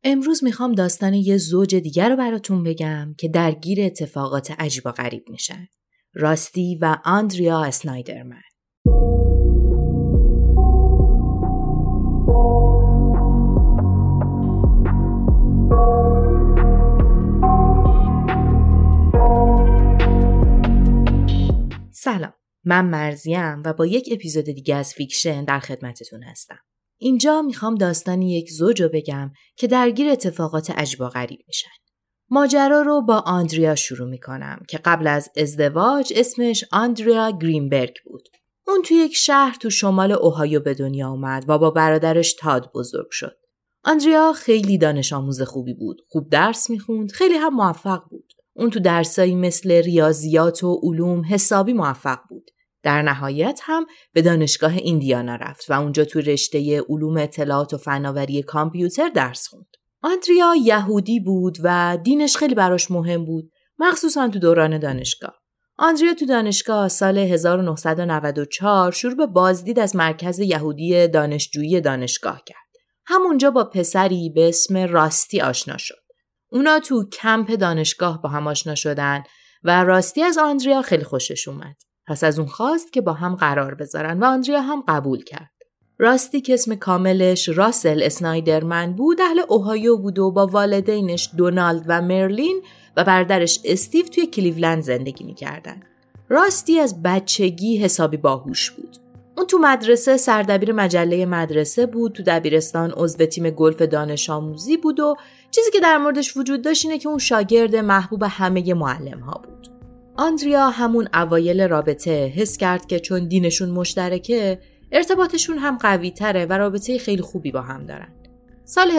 امروز میخوام داستان یه زوج دیگر رو براتون بگم که درگیر اتفاقات عجیب و غریب میشن. راستی و آندریا اسنایدرمن. سلام، من مرزیم و با یک اپیزود دیگه از فیکشن در خدمتتون هستم. اینجا میخوام داستان یک زوج رو بگم که درگیر اتفاقات عجیب و غریب میشن. ماجرا رو با آندریا شروع میکنم که قبل از ازدواج اسمش آندریا گرینبرگ بود. اون توی یک شهر تو شمال اوهایو به دنیا اومد و با برادرش تاد بزرگ شد. آندریا خیلی دانش آموز خوبی بود، خوب درس میخوند، خیلی هم موفق بود. اون تو درسایی مثل ریاضیات و علوم حسابی موفق بود. در نهایت هم به دانشگاه ایندیانا رفت و اونجا تو رشته علوم اطلاعات و فناوری کامپیوتر درس خوند. آندریا یهودی بود و دینش خیلی براش مهم بود، مخصوصا تو دوران دانشگاه. آندریا تو دانشگاه سال 1994 شروع به بازدید از مرکز یهودی دانشجویی دانشگاه کرد. همونجا با پسری به اسم راستی آشنا شد. اونا تو کمپ دانشگاه با هم آشنا شدن و راستی از آندریا خیلی خوشش اومد. پس از اون خواست که با هم قرار بذارن و آندریا هم قبول کرد. راستی که اسم کاملش راسل اسنایدرمن بود، اهل اوهایو بود و با والدینش دونالد و مرلین و برادرش استیو توی کلیولند زندگی می‌کردن. راستی از بچگی حسابی باهوش بود. اون تو مدرسه سردبیر مجله مدرسه بود، تو دبیرستان عضو تیم گلف دانش آموزی بود و چیزی که در موردش وجود داشت اینه که اون شاگرد محبوب همه معلم‌ها بود. آندریا همون اوایل رابطه حس کرد که چون دینشون مشترکه، ارتباطشون هم قوی تره و رابطه خیلی خوبی با هم دارن. سال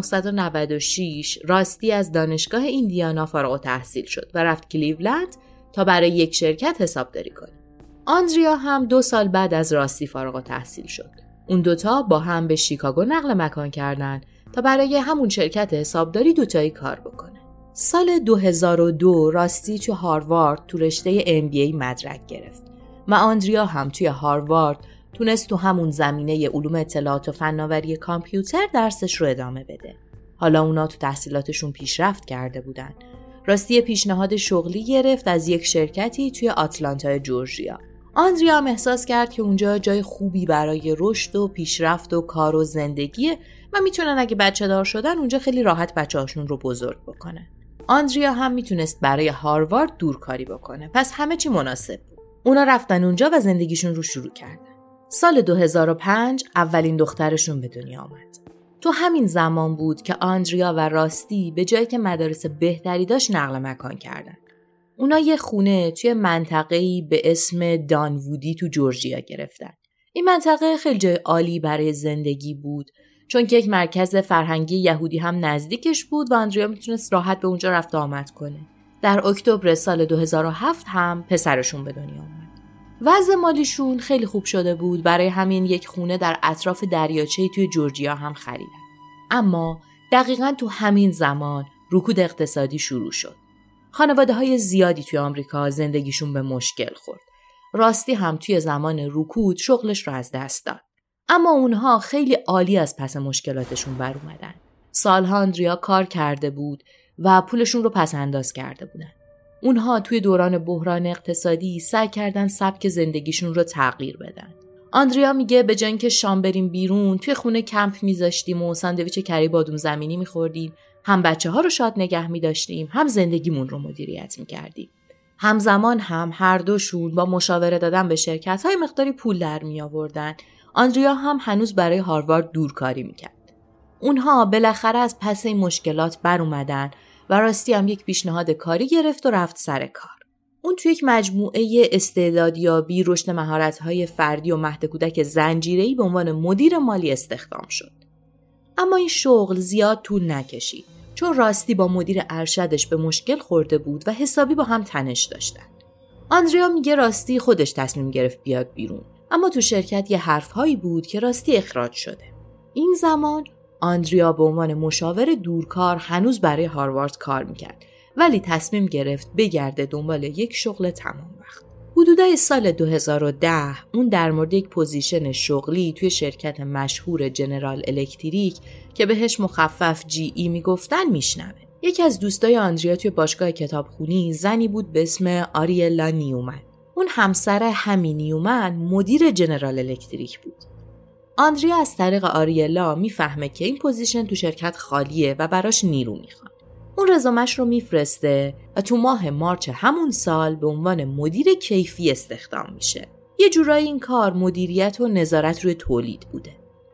1996 راستی از دانشگاه ایندیانا فارغ التحصیل شد و رفت کلیولند تا برای یک شرکت حسابداری کنه. آندریا هم 2 سال بعد از راستی فارغ التحصیل شد. اون دوتا با هم به شیکاگو نقل مکان کردن تا برای همون شرکت حسابداری دوتایی کار بکنه. سال 2002 راستی تو هاروارد تو رشته MBA مدرک گرفت و آندریا هم توی هاروارد تونست تو همون زمینه علوم اطلاعات و فناوری کامپیوتر درسش رو ادامه بده. حالا اونا تو تحصیلاتشون پیشرفت کرده بودن. راستی پیشنهاد شغلی گرفت از یک شرکتی توی آتلانتا جورجیا. آندریا هم احساس کرد که اونجا جای خوبی برای رشد و پیشرفت و کار و زندگیه و میتونن اگه بچه دار شدن اونجا خیلی راحت بچه‌هاشون رو بزرگ بکنن. آندریا هم میتونست برای هاروارد دورکاری بکنه، پس همه چی مناسب بود. اونا رفتن اونجا و زندگیشون رو شروع کردن. سال 2005 اولین دخترشون به دنیا آمد. تو همین زمان بود که آندریا و راستی به جایی که مدارس بهتری داشت نقل مکان کردن. اونا یه خونه توی منطقه‌ای به اسم دانوودی تو جورجیا گرفتن. این منطقه خیلی جای عالی برای زندگی بود، چون که یک مرکز فرهنگی یهودی هم نزدیکش بود و آندریا میتونست راحت به اونجا رفت و آمد کنه. در اکتبر سال 2007 هم پسرشون به دنیا اومد. وضع مالیشون خیلی خوب شده بود، برای همین یک خونه در اطراف دریاچه‌ای توی جورجیا هم خریدن. اما دقیقاً تو همین زمان رکود اقتصادی شروع شد. خانواده‌های زیادی توی آمریکا زندگیشون به مشکل خورد. راستی هم توی زمان رکود شغلش رو از دست داد. اما اونها خیلی عالی از پس مشکلاتشون بر اومدن. سالها آندریا کار کرده بود و پولشون رو پس انداز کرده بودن. اونها توی دوران بحران اقتصادی سعی کردن سبک زندگیشون رو تغییر بدن. آندریا میگه به جای اینکه شام بریم بیرون، توی خونه کمپ میذاشتیم و ساندویچ کری بادوم زمینی میخوردیم، هم بچه‌ها رو شاد نگه می‌داشتیم، هم زندگیمون رو مدیریت می‌کردیم. همزمان هم هر دوشون با مشاوره دادن به شرکت‌های مقداری پول در می‌آوردن. آندریا هم هنوز برای هاروارد دورکاری می‌کرد. اونها بالاخره از پس این مشکلات بر اومدن و راستی هم یک پیشنهاد کاری گرفت و رفت سر کار. اون توی یک مجموعه استعدادیابی، رشد مهارت‌های فردی و مهد کودک زنجیره‌ای به عنوان مدیر مالی استخدام شد. اما این شغل زیاد طول نکشید، چون راستی با مدیر ارشدش به مشکل خورده بود و حسابی با هم تنش داشتن. آندریا میگه راستی خودش تصمیم گرفت بیاد بیرون، اما تو شرکت یه حرفهایی بود که راستی اخراج شده. این زمان آندریا به عنوان مشاور دورکار هنوز برای هاروارد کار میکرد، ولی تصمیم گرفت بگرده دنبال یک شغل تمام وقت. حدودای سال 2010 اون در مورد یک پوزیشن شغلی توی شرکت مشهور جنرال الکتریک که بهش مخفف GE میگفتن میشنوه. یکی از دوستای آندریا توی باشگاه کتابخونی زنی بود به اسم آریلا نیومن. اون همسر همین نیومن مدیر جنرال الکتریک بود. آندریا از طریق آریلا میفهمه که این پوزیشن تو شرکت خالیه و براش نیرو میخوان. اون رزومش رو میفرسته و تو ماه مارچ همون سال به عنوان مدیر کیفی استخدام میشه. یه جورایی این کار مدیریت و نظارت روی تولید بوده.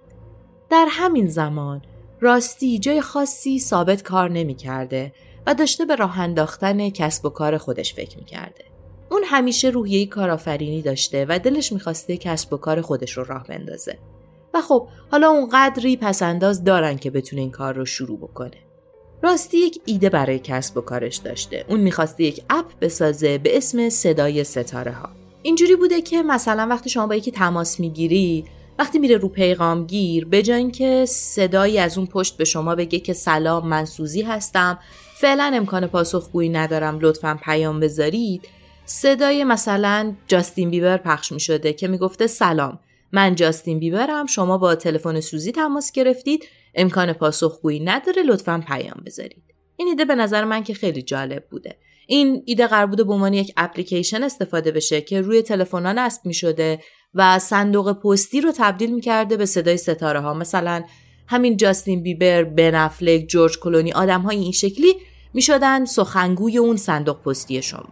در همین زمان راستی جای خاصی ثابت کار نمی‌کرده و داشته به راه انداختن کسب و کار خودش فکر می‌کرده. اون همیشه روحیه کارآفرینی داشته و دلش می‌خواسته کسب و کار خودش رو راه بندازه. و خب حالا اون قدری پسنداز دارن که بتونه این کار رو شروع بکنه. راستی یک ایده برای کسب و کارش داشته. اون می‌خواسته یک اپ بسازه به اسم صدای ستاره ها. اینجوری بوده که مثلا وقتی شما با یکی تماس می‌گیری، وقتی میره رو پیغامگیر به جای اینکه صدایی از اون پشت به شما بگه که سلام من سوزی هستم، فعلا امکان پاسخگویی ندارم، لطفاً پیام بذارید، صدای مثلا جاستین بیبر پخش میشده که میگفته سلام من جاستین بیبرم، شما با تلفن سوزی تماس گرفتید، امکان پاسخگویی نداره، لطفاً پیام بذارید. این ایده به نظر من که خیلی جالب بوده. این ایده قرار بوده به عنوان یک اپلیکیشن استفاده بشه که روی تلفن‌ها نصب می‌شده و صندوق پستی رو تبدیل می‌کرده به صدای ستاره ها. مثلا همین جاستین بیبر، بن افلک، جورج کلونی، آدم‌های این شکلی می‌شدن سخنگوی اون صندوق پستی شما.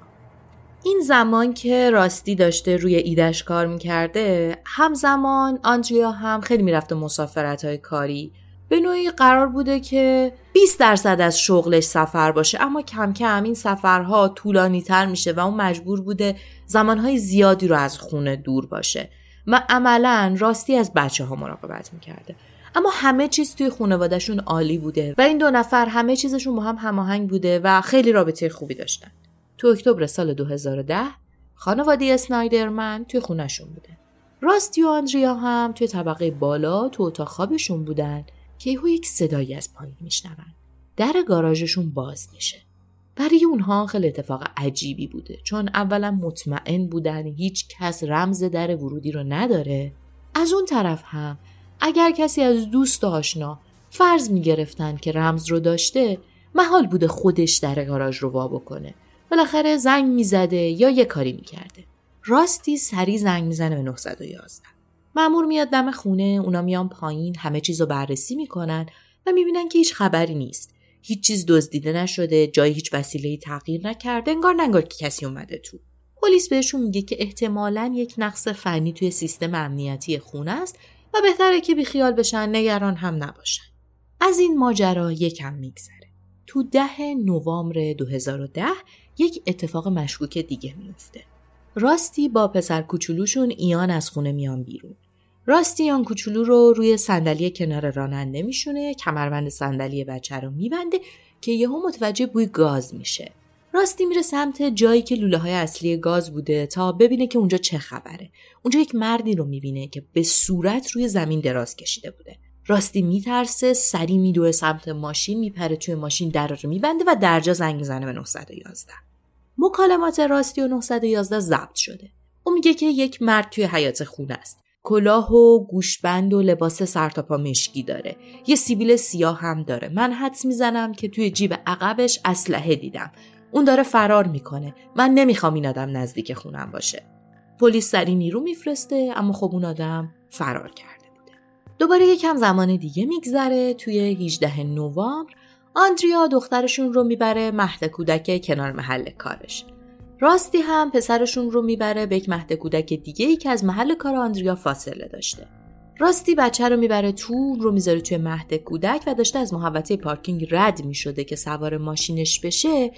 این زمان که راستی داشته روی ایده‌اش کار می‌کرده، همزمان آندریا هم خیلی می‌رفته مسافرت‌های کاری. به نوعی قرار بوده که 20% از شغلش سفر باشه، اما کم کم این سفرها طولانی تر میشه و اون مجبور بوده زمانهای زیادی رو از خونه دور باشه و عملاً راستی از بچه ها مراقبت میکرده. اما همه چیز توی خانواده‌شون عالی بوده و این دو نفر همه چیزشون با هم هماهنگ بوده و خیلی رابطه خوبی داشتن. تو اکتبر سال 2010 خانواده اسنایدرمن توی خونه‌شون بوده. راستی و آندریا هم توی طبقه بالا تو اتاق خوابشون بودن که یک صدایی از پایین میشنون. در گاراژشون باز میشه. برای اونها خیلی اتفاق عجیبی بوده، چون اولا مطمئن بودن هیچ کس رمز در ورودی رو نداره. از اون طرف هم اگر کسی از دوست و آشنا فرض میگرفتن که رمز رو داشته، محال بوده خودش در گاراژ رو وا بکنه. بالاخره زنگ میزده یا یه کاری میکرده. راستی سری زنگ میزنه به 911. مأمور میاد دم خونه، اونا میان پایین، همه چیزو بررسی میکنن و میبینن که هیچ خبری نیست. هیچ چیز دزدیده نشده، جای هیچ وسیله‌ای تغییر نکرده، انگار که کسی اومده تو. پلیس بهشون میگه که احتمالاً یک نقص فنی توی سیستم امنیتی خونه است و بهتره که بیخیال بشن، نگران هم نباشن. از این ماجرا یکم میگذره. تو 10 نوامبر 2010 یک اتفاق مشکوک دیگه میفته. راستی با پسر کوچولوشون ایان از خونه میان بیرون. راستی ایان کوچولو رو روی صندلی کنار راننده میشونه، کمربند صندلی بچه رو میبنده که یهو متوجه بوی گاز میشه. راستی میره سمت جایی که لوله های اصلی گاز بوده تا ببینه که اونجا چه خبره. اونجا یک مردی رو میبینه که به صورت روی زمین دراز کشیده بوده. راستی میترسه، سری میدوه سمت ماشین، میپره توی ماشین، در رو میبنده و درجا زنگ میزنه به 911. مکالمات راستی و 911 ضبط شده. اون میگه که یک مرد توی حیاط خونه است. کلاه و گوشبند و لباس سرتاپا مشکی داره. یه سیبیل سیاه هم داره. من حدس میزنم که توی جیب عقبش اسلحه دیدم. اون داره فرار میکنه. من نمیخوام این آدم نزدیک خونم باشه. پلیس سری نیرو میفرسته، اما خب اون آدم فرار کرده بوده. دوباره یکم زمان دیگه میگذره. توی 18 نوامبر آندریا دخترشون رو میبره مهد کودک کنار محل کارش. راستی هم پسرشون رو میبره به یک مهد کودک دیگه‌ای که از محل کار آندریا فاصله داشته. راستی بچه رو میبره تو، رو میذاره توی مهد کودک و داشته از محوطه پارکینگ رد میشده که سوار ماشینش بشه.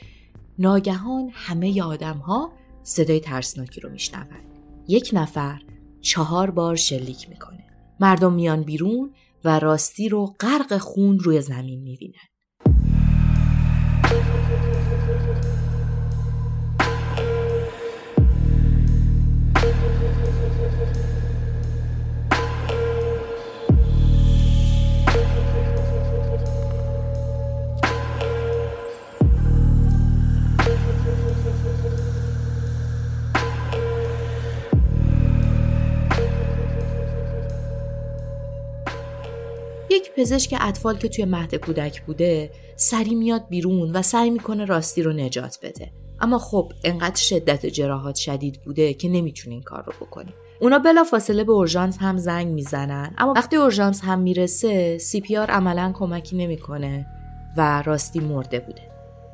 ناگهان همه آدم‌ها صدای ترسناکی رو میشنون. یک نفر 4 بار شلیک میکنه. مردم میان بیرون و راستی رو غرق خون روی زمین میبینن. یک پزشک اطفال که توی مهد کودک بوده سریع میاد بیرون و سعی میکنه راستی رو نجات بده. اما خب انقدر شدت جراحات شدید بوده که نمیتونه این کار رو بکنه. اونا بلافاصله به اورژانس هم زنگ میزنن، اما وقتی اورژانس هم میرسه CPR عملاً کمکی نمیکنه و راستی مرده بوده.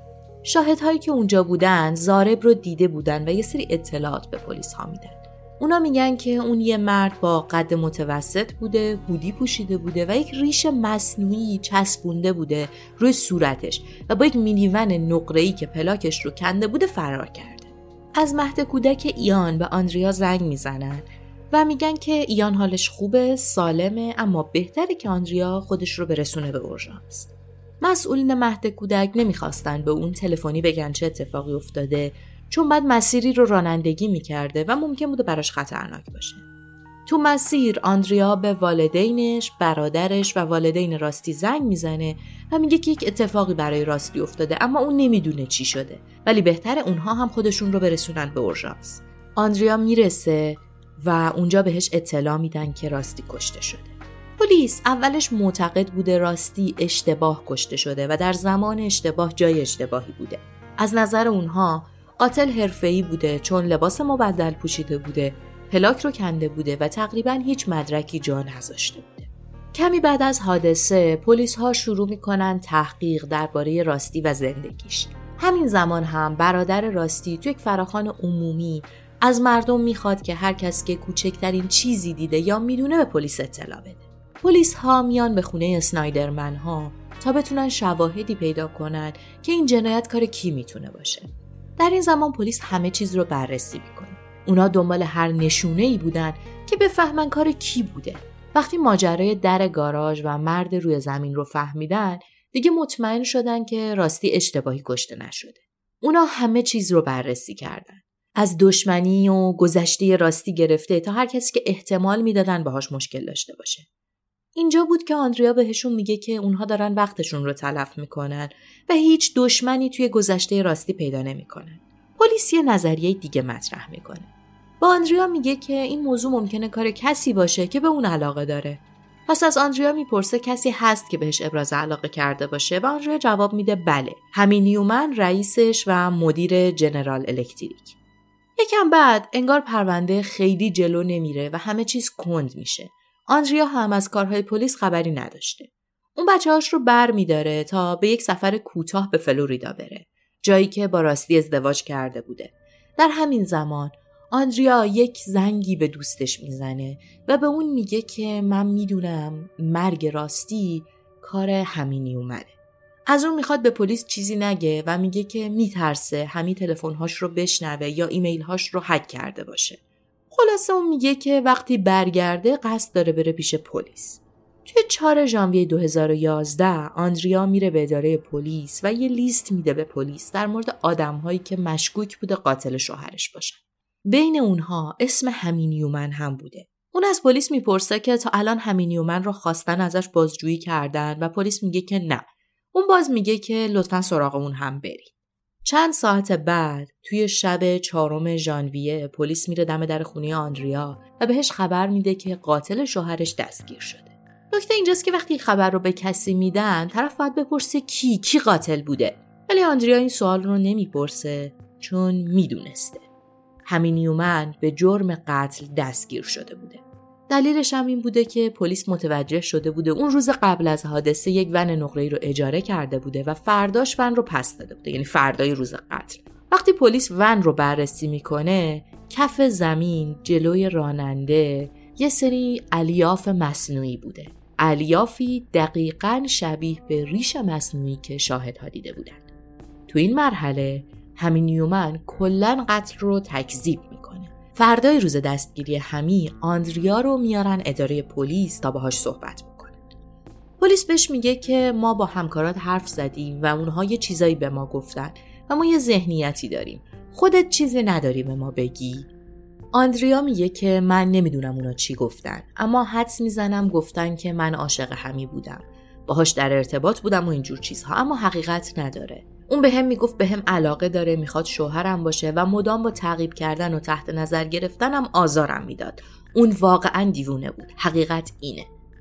شاهدهایی که اونجا بودن ضارب رو دیده بودن و یه سری اطلاعات به پلیس ها میدن. اونا میگن که اون یه مرد با قد متوسط بوده، هودی پوشیده بوده و یک ریش مصنوعی چسبونده بوده روی صورتش و با یک مینیون نقره‌ای که پلاکش رو کنده بوده فرار کرده. از مهد کودک ایان به آندریا زنگ میزنن و میگن که ایان حالش خوبه، سالمه، اما بهتره که آندریا خودش رو برسونه به اورژانس. مسئولین مهد کودک نمیخواستن به اون تلفنی بگن چه اتفاقی افتاده، چون بعد مسیری رو رانندگی میکرده و ممکن بوده براش خطرناک باشه. تو مسیر آندریا به والدینش، برادرش و والدین راستی زنگ میزنه و میگه که یک اتفاقی برای راستی افتاده، اما اون نمیدونه چی شده، ولی بهتره اونها هم خودشون رو برسونن به اورژانس. آندریا میرسه و اونجا بهش اطلاع میدن که راستی کشته شده. پلیس اولش معتقد بوده راستی اشتباه کشته شده و در زمان اشتباه جای اشتباهی بوده. از نظر اونها قاتل حرفه‌ای بوده، چون لباس مبدل پوشیده بوده، پلاک رو کنده بوده و تقریباً هیچ مدرکی جا نذاشته بوده. کمی بعد از حادثه پلیس ها شروع میکنن تحقیق درباره راستی و زندگیش. همین زمان هم برادر راستی تو یک فراخوان عمومی از مردم میخواد که هر کس که کوچکترین چیزی دیده یا میدونه به پلیس اطلاع بده. پلیس ها میان به خونه اسنایدرمن ها تا بتونن شواهدی پیدا کنن که این جنایت کار کی میتونه باشه. در این زمان پلیس همه چیز رو بررسی میکنه. اونا دنبال هر نشونه‌ای بودن که بفهمن کار کی بوده. وقتی ماجرای در گاراژ و مرد روی زمین رو فهمیدن، دیگه مطمئن شدن که راستی اشتباهی کشته نشده. اونا همه چیز رو بررسی کردن. از دشمنی و گذشته راستی گرفته تا هر کسی که احتمال میدادن باهاش مشکل داشته باشه. اینجا بود که آندریا بهشون میگه که اونها دارن وقتشون رو تلف میکنن و هیچ دشمنی توی گذشته راستی پیدا نمیکنن. پلیس یه نظریه دیگه مطرح میکنه. با آندریا میگه که این موضوع ممکنه کار کسی باشه که به اون علاقه داره. پس از آندریا میپرسه کسی هست که بهش ابراز علاقه کرده باشه و آندریا جواب میده بله، همین نیومن، رئیسش و مدیر جنرال الکتریک. یکم بعد انگار پرونده خیلی جلو نمیره و همه چیز کند میشه. آندریا هم از کارهای پلیس خبری نداشته. اون بچه‌هاش رو برمی‌داره تا به یک سفر کوتاه به فلوریدا بره، جایی که با راستی ازدواج کرده بوده. در همین زمان آندریا یک زنگی به دوستش میزنه و به اون میگه که من میدونم مرگ راستی کار همین نیومنه. از اون میخواد به پلیس چیزی نگه و میگه که میترسه همین تلفن‌هاش رو بشنوه یا ایمیل‌هاش رو هک کرده باشه. خلاصه اون میگه که وقتی برگرده قصد داره بره پیش پلیس. توی 4 ژانویه 2011 آندریا میره به اداره پلیس و یه لیست میده به پلیس در مورد آدم‌هایی که مشکوک بوده قاتل شوهرش باشن. بین اونها اسم همین نیومن هم بوده. اون از پلیس میپرسه که تا الان همین نیومن رو خواستن ازش بازجویی کردن و پلیس میگه که نه. اون باز میگه که لطفاً سراغ اون هم برید. چند ساعت بعد توی شب 4 ژانویه پلیس میره دم در خونه آندریا و بهش خبر میده که قاتل شوهرش دستگیر شده. نکته اینجاست که وقتی خبر رو به کسی میدن طرف باید بپرسه کی قاتل بوده، ولی آندریا این سوال رو نمیپرسه چون میدونسته همین نیومن به جرم قتل دستگیر شده بوده. دلیلش هم این بوده که پلیس متوجه شده بوده اون روز قبل از حادثه یک ون نقره‌ای رو اجاره کرده بوده و فرداش ون رو پس داده بوده، یعنی فردای روز قتل. وقتی پلیس ون رو بررسی میکنه، کف زمین جلوی راننده یه سری الیاف مصنوعی بوده. الیافی دقیقاً شبیه به ریش مصنوعی که شاهدها دیده بودن. تو این مرحله همین نیومن کلاً قتل رو تکذیب میکنه. فردای روز دستگیری همی آندریا رو میارن اداره پلیس تا باهاش صحبت بکنن. پلیس بهش میگه که ما با همکارات حرف زدیم و اونها یه چیزایی به ما گفتن و ما یه ذهنیتی داریم. خودت چیزی نداری به ما بگی؟ آندریا میگه که من نمیدونم اونا چی گفتن، اما حدس میزنم گفتن که من عاشق همی بودم، باهاش در ارتباط بودم و اینجور چیزها، اما حقیقت نداره. اون بهم میگفت بهم علاقه داره، میخواد شوهرم باشه و مدام با تعقیب کردن و تحت نظر گرفتنم آزارم میداد. اون واقعا دیوونه بود. حقیقت اینه.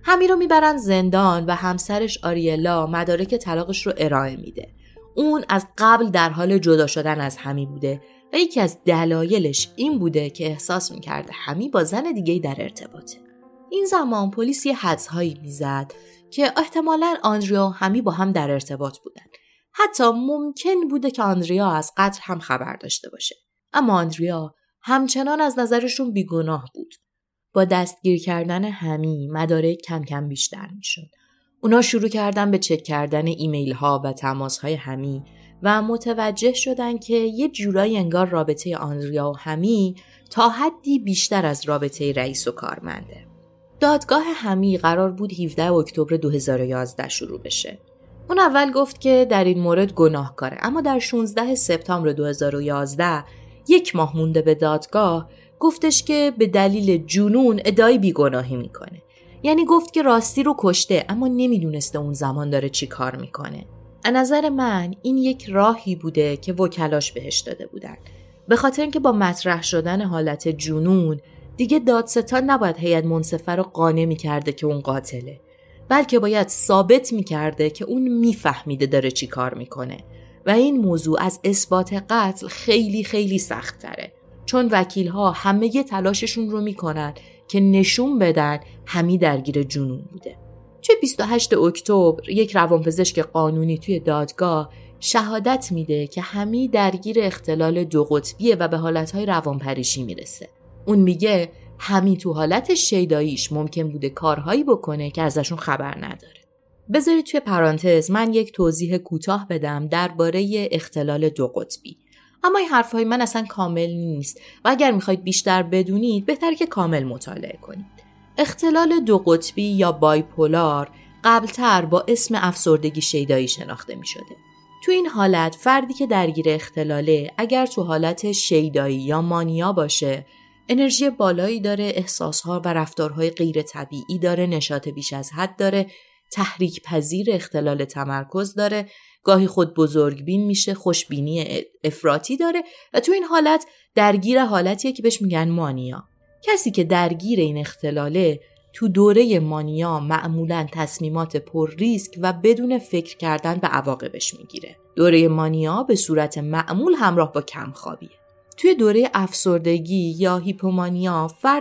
همی رو میبرن زندان و همسرش آریلا مدارک طلاقش رو ارائه میده. اون از قبل در حال جدا شدن از همی بوده و یکی از دلایلش این بوده که احساس میکرده همی با زن دیگه‌ای در ارتباطه. این زمان پلیس یه حدس‌هایی میزد که احتمالاً آندریا و همی با هم در ارتباط بودن. حتی ممکن بوده که آندریا از قتل هم خبر داشته باشه. اما آندریا همچنان از نظرشون بیگناه بود. با دستگیر کردن همی مدارک کم کم بیشتر میشد. اونا شروع کردن به چک کردن ایمیل ها و تماس های همی و متوجه شدن که یه جورایی انگار رابطه آندریا و همی تا حدی بیشتر از رابطه رئیس و کارمنده. دادگاه همی قرار بود 17 اکتبر 2011 شروع بشه. اون اول گفت که در این مورد گناهکاره، اما در 16 سپتامبر 2011 1 ماه مونده به دادگاه گفتش که به دلیل جنون ادعای بیگناهی میکنه. یعنی گفت که راستی رو کشته اما نمیدونسته اون زمان داره چی کار میکنه. از نظر من این یک راهی بوده که وکلاش بهش داده بودن. به خاطر اینکه با مطرح شدن حالت جنون دیگه دادستان نباید هیئت منصفه رو قانع میکرده که اون قاتله، بلکه باید ثابت میکرده که اون میفهمیده داره چی کار میکنه و این موضوع از اثبات قتل خیلی خیلی سخت تره، چون وکیل ها همه ی تلاششون رو میکنن که نشون بدن همی درگیر جنون بوده. توی 28 اکتبر یک روانپزشک قانونی توی دادگاه شهادت میده که همی درگیر اختلال 2 قطبیه و به حالتهای روانپریشی میرسه. اون میگه همی تو حالت شیداییش ممکن بوده کارهایی بکنه که ازشون خبر نداره. بذارید توی پرانتز من یک توضیح کوتاه بدم درباره اختلال 2 قطبی. اما این حرفهای من اصلا کامل نیست و اگر میخواید بیشتر بدونید بهتره که کامل مطالعه کنید. اختلال 2 قطبی یا بایپولار قبلتر با اسم افسردگی شیدایی شناخته میشده. تو این حالت فردی که درگیر اختلاله اگر تو حالت شیدایی یا مانیا باشه، انرژی بالایی داره، احساسها و رفتارهای غیر طبیعی داره، نشاط بیش از حد داره، تحریک پذیر اختلال تمرکز داره، گاهی خود بزرگبین میشه، خوشبینی افراطی داره و تو این حالت درگیر حالتیه که بهش میگن مانیا. کسی که درگیر این اختلاله تو دوره مانیا معمولاً تصمیمات پر ریسک و بدون فکر کردن به عواقبش میگیره. دوره مانیا به صورت معمول همراه با کمخوابیه. توی دوره افسردگی یا هیپومانیا فرد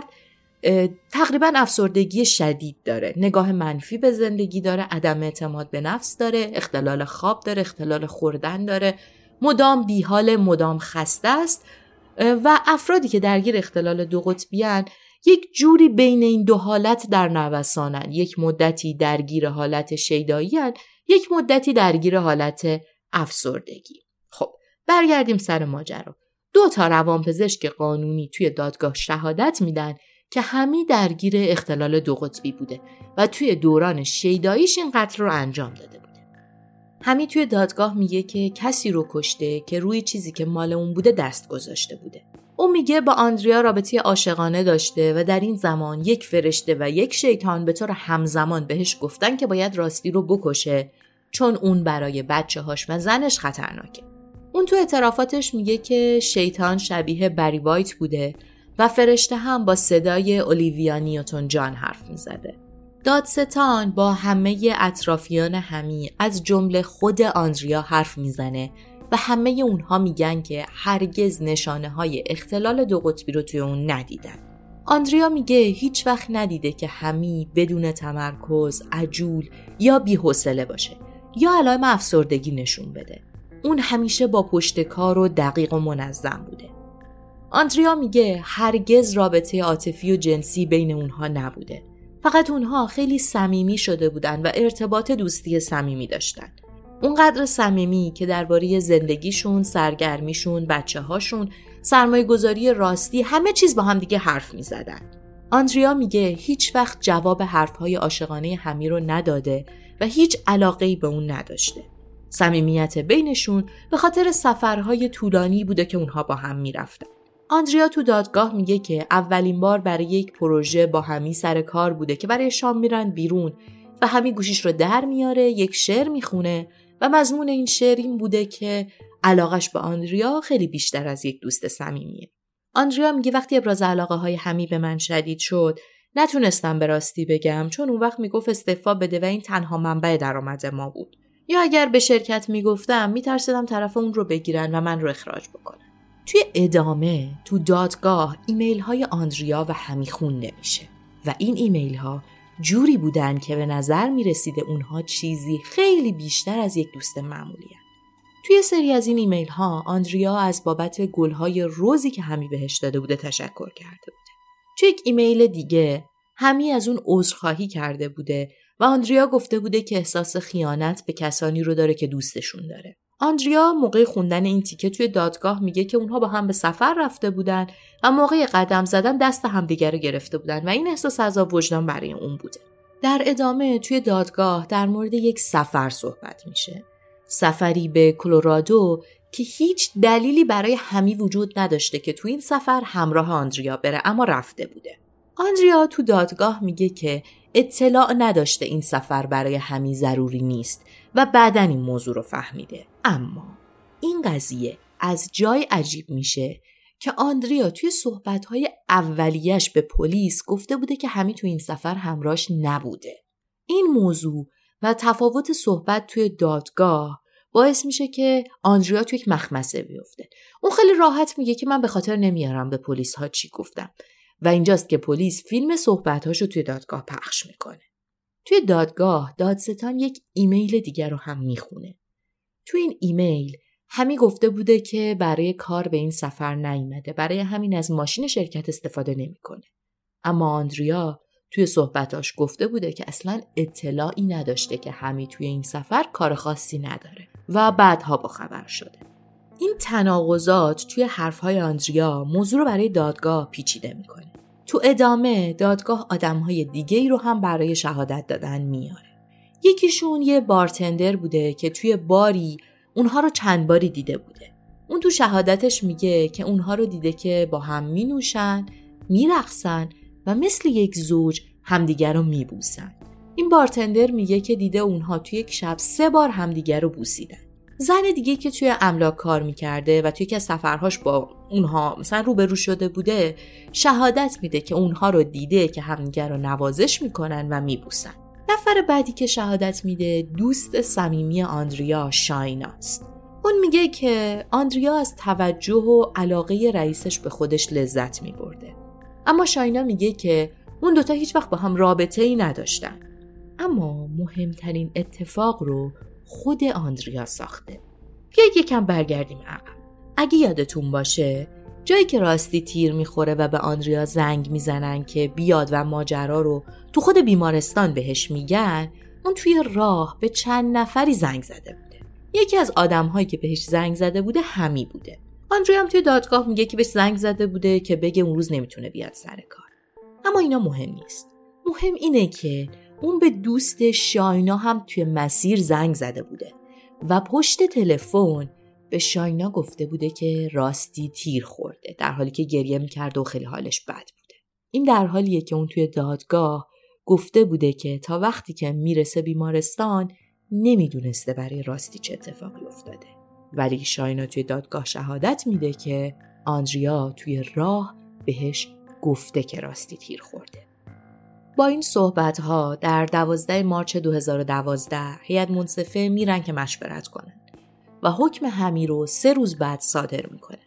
تقریباً افسردگی شدید داره، نگاه منفی به زندگی داره، عدم اعتماد به نفس داره، اختلال خواب داره، اختلال خوردن داره، مدام بیحال، مدام خسته است و افرادی که درگیر اختلال 2 قطبی‌اند یک جوری بین این 2 حالت در نوسانن. یک مدتی درگیر حالت شیدایی‌اند، یک مدتی درگیر حالت افسردگی. خب برگردیم سر ماجرا. 2 تا روانپزشک قانونی توی دادگاه شهادت میدن که همی درگیر اختلال 2 قطبی بوده و توی دوران شیداییش این قتل رو انجام داده بوده. همی توی دادگاه میگه که کسی رو کشته که روی چیزی که مال اون بوده دست گذاشته بوده. اون میگه با آندریا رابطه عاشقانه داشته و در این زمان یک فرشته و یک شیطان به طور همزمان بهش گفتن که باید راستی رو بکشه چون اون برای بچه‌هاش و زنش خطرناکه. اون تو اعترافاتش میگه که شیطان شبیه بری وایت بوده و فرشته هم با صدای اولیویا نیوتن جان حرف میزده. دادستان با همه اطرافیان همی از جمله خود آندریا حرف میزنه و همه اونها میگن که هرگز نشانه های اختلال 2 قطبی رو توی اون ندیدن. آندریا میگه هیچ وقت ندیده که همی بدون تمرکز، عجول یا بی‌حوصله باشه یا علائم افسردگی نشون بده. اون همیشه با پشت کار و دقیق و منظم بوده. آندریا میگه هرگز رابطه عاطفی و جنسی بین اونها نبوده. فقط اونها خیلی صمیمی شده بودن و ارتباط دوستی صمیمی داشتن. اونقدر صمیمی که درباره زندگیشون، سرگرمیشون، بچه‌هاشون، سرمایه‌گذاری راستی همه چیز با هم دیگه حرف می‌زدن. آندریا میگه هیچ وقت جواب حرف‌های عاشقانه همی رو نداده و هیچ علاقه‌ای به اون نداشته. صمیمیت بینشون به خاطر سفرهای طولانی بوده که اونها با هم می‌رفتن. آندریا تو دادگاه میگه که اولین بار برای یک پروژه با همی سر کار بوده که برای شام میرن بیرون و همی گوشیش رو در میاره، یک شعر میخونه و مضمون این شعر این بوده که علاقش به آندریا خیلی بیشتر از یک دوست صمیمیه. آندریا میگه وقتی ابراز علاقه های همی به من شدید شد، نتونستم به راستی بگم چون اون وقت میگفت استعفا بده و این تنها منبع درآمد ما بود. یا اگر به شرکت میگفتم میترسیدم طرف اون رو بگیرن و من رو اخراج بکنن. توی ادامه تو دادگاه ایمیل های آندریا و همی خونده میشه و این ایمیل ها جوری بودن که به نظر میرسیده اونها چیزی خیلی بیشتر از یک دوست معمولی هن. توی سری از این ایمیل ها آندریا از بابت گل‌های روزی که همی بهش داده بوده تشکر کرده بوده. توی یک ایمیل دیگه همی از اون عذرخواهی کرده بوده و آندریا گفته بوده که احساس خیانت به کسانی رو داره که دوستشون داره. آندریا موقع خوندن این تیکه توی دادگاه میگه که اونها با هم به سفر رفته بودن و موقع قدم زدن دست همدیگر رو گرفته بودن و این احساس عذاب وجدان برای اون بوده. در ادامه توی دادگاه در مورد یک سفر صحبت میشه. سفری به کلرادو که هیچ دلیلی برای همی وجود نداشته که توی این سفر همراه آندریا بره اما رفته بوده. آندریا تو دادگاه میگه که اطلاع نداشته این سفر برای همی ضروری نیست و بعداً این موضوع رو فهمیده. اما این قضیه از جای عجیب میشه که آندریا توی صحبت‌های اولیش به پلیس گفته بوده که همی توی این سفر همراهش نبوده. این موضوع و تفاوت صحبت توی دادگاه باعث میشه که آندریا توی یک مخمسه بیفته. اون خیلی راحت میگه که من به خاطر نمیارم به پلیس ها چی گفتم و اینجاست که پلیس فیلم صحبت‌هاشو توی دادگاه پخش میکنه. توی دادگاه دادستان یک ایمیل دیگر رو هم میخونه. توی این ایمیل همی گفته بوده که برای کار به این سفر نیامده، برای همین از ماشین شرکت استفاده نمیکنه. اما آندریا توی صحبتاش گفته بوده که اصلاً اطلاعی نداشته که همی توی این سفر کار خاصی نداره و بعدها با خبر شده. این تناقضات توی حرفهای آندریا موضوع رو برای دادگاه پیچیده میکنه. تو ادامه دادگاه آدمهای دیگه‌ای رو هم برای شهادت دادن میاره. یکیشون یه بارتندر بوده که توی باری اونها رو چند باری دیده بوده. اون تو شهادتش میگه که اونها رو دیده که با هم مینوشن، میرقصن و مثل یک زوج همدیگر رو میبوسن. این بارتندر میگه که دیده اونها توی یک شب 3 بار همدیگر رو بوسیدن. زن دیگه که توی املاک کار میکرده و توی که سفرهاش با اونها مثلا روبرو شده بوده شهادت میده که اونها رو دیده که همدیگر رو نوازش میکنن و میبوسن. نفر بعدی که شهادت میده دوست صمیمی آندریا شایناست. اون میگه که آندریا از توجه و علاقه رئیسش به خودش لذت میبرده. اما شاینا میگه که اون دوتا هیچ وقت با هم رابطه‌ای نداشتن. اما مهمترین اتفاق رو خود آندریا ساخته. بیایید یکم برگردیم عقب. اگه یادتون باشه جایی که راستی تیر میخوره و به آندریا زنگ میزنن که بیاد و ماجرا رو تو خود بیمارستان بهش میگن، اون توی راه به چند نفری زنگ زده بوده. یکی از آدم‌هایی که بهش زنگ زده بوده همی بوده. آندریا هم توی دادگاه میگه که بهش زنگ زده بوده که بگه اون روز نمیتونه بیاد سر کار. اما اینا مهم نیست. مهم اینه که اون به دوست شاینا هم توی مسیر زنگ زده بوده و پشت تلفن به شاینا گفته بوده که راستی تیر خورده، در حالی که گریه میکرده و خیلی حالش بد بوده. این در حالیه که اون توی دادگاه گفته بوده که تا وقتی که میرسه بیمارستان نمیدونسته برای راستی چه اتفاقی افتاده. ولی شاینا توی دادگاه شهادت میده که آندریا توی راه بهش گفته که راستی تیر خورده. با این صحبت‌ها در 12 مارچ 2012 هیئت منصفه میرن که مشورت کنن و حکم همی رو 3 روز بعد صادر میکنه.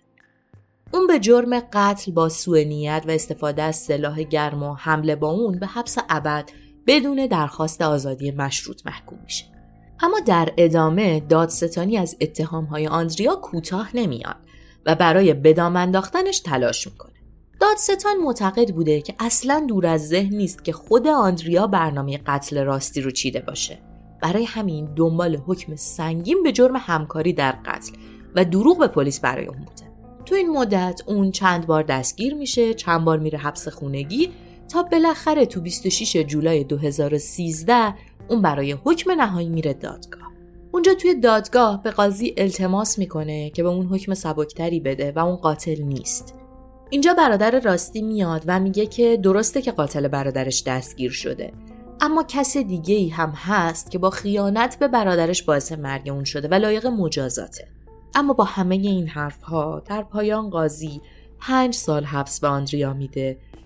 اون به جرم قتل با سوء نیت و استفاده از سلاح گرم و حمله با اون به حبس ابد بدون درخواست آزادی مشروط محکوم میشه. اما در ادامه دادستانی از اتهام‌های آندریا کوتاه نمیاد و برای به دام انداختنش تلاش میکنه. دادستان معتقد بوده که اصلاً دور از ذهن نیست که خود آندریا برنامه قتل راستی رو چیده باشه. برای همین دنبال حکم سنگین به جرم همکاری در قتل و دروغ به پلیس برای اون بوده. تو این مدت اون چند بار دستگیر میشه، چند بار میره حبس خونگی تا بالاخره تو 26 جولای 2013 اون برای حکم نهایی میره دادگاه. اونجا توی دادگاه به قاضی التماس میکنه که به اون حکم سبکتری بده و اون قاتل نیست. اینجا برادر راستی میاد و میگه که درسته که قاتل برادرش دستگیر شده، اما کس دیگه‌ای هم هست که با خیانت به برادرش باعث مرگ اون شده و لایق مجازاته. اما با همه این حرفها در پایان قاضی 5 سال حبس به آندریا میده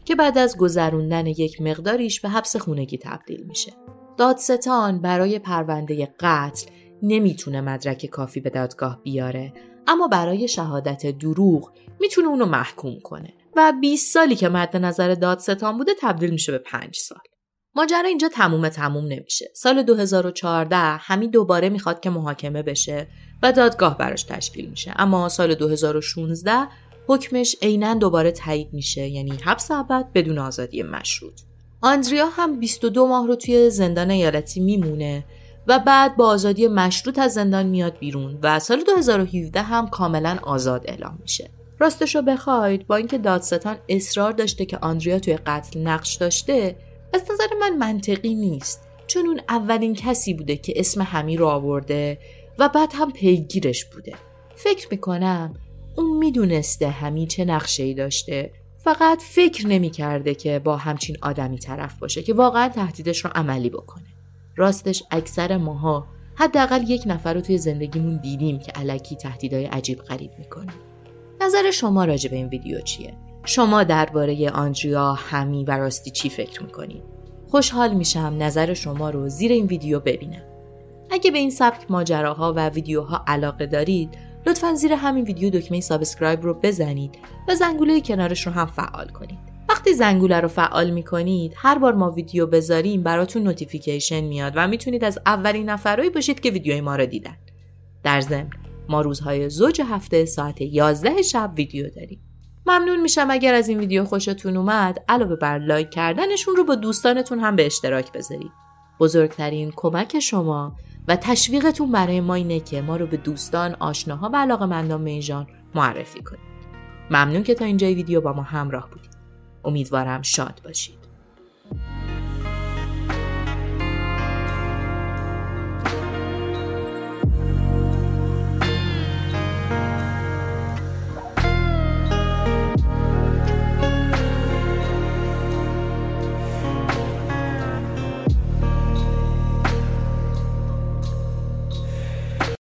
که بعد از گذروندن یک مقداریش به حبس خونگی تبدیل میشه. دادستان برای پرونده قتل نمیتونه مدرک کافی به دادگاه بیاره، اما برای شهادت دروغ میتونه اونو محکوم کنه و 20 سالی که مد نظر دادستان بوده تبدیل میشه به 5 سال. ماجرا اینجا تموم نمیشه. سال 2014 حمید دوباره میخواد که محاکمه بشه و دادگاه براش تشکیل میشه، اما سال 2016 حکمش عیناً دوباره تایید میشه، یعنی حبس ابد بدون آزادی مشروط. آندریا هم 22 ماه رو توی زندان ایالتی میمونه و بعد با آزادی مشروط از زندان میاد بیرون و سال 2017 هم کاملا آزاد اعلام میشه. راستشو بخواید با اینکه دادستان اصرار داشته که آندریا توی قتل نقش داشته، از نظر من منطقی نیست، چون اون اولین کسی بوده که اسم حمی رو آورده و بعد هم پیگیرش بوده. فکر میکنم اون میدونسته حمی چه نقشه‌ای داشته، فقط فکر نمی‌کرده که با همچین آدمی طرف باشه که واقعا تهدیدش رو عملی بکنه. راستش اکثر ماها حداقل یک نفر رو توی زندگیمون دیدیم که الکی تهدیدهای عجیب غریب میکنه. نظر شما راجع به این ویدیو چیه؟ شما درباره آندریا، حمی و راستی چی فکر میکنید؟ خوشحال میشم نظر شما رو زیر این ویدیو ببینم. اگه به این سبک ماجراها و ویدیوها علاقه دارید، لطفاً زیر همین ویدیو دکمه سابسکرایب رو بزنید و زنگوله کنارش رو هم فعال کنید. وقتی زنگوله رو فعال میکنید، هر بار ما ویدیو بذاریم براتون نوتیفیکیشن میاد و میتونید از اولین نفرایی باشید که ویدیوی ما رو دیدن. در ضمن ما روزهای زوج هفته ساعت 11 شب ویدیو داریم. ممنون میشم اگر از این ویدیو خوشتون اومد علاوه بر لایک کردنشون رو با دوستانتون هم به اشتراک بذارید. بزرگترین کمک شما و تشویقتون برای ما اینه که ما رو به دوستان، آشناها و علاقه‌مندان به این ژانر معرفی کنید. ممنون که تا اینجای ویدیو با ما همراه بودید. امیدوارم شاد باشید.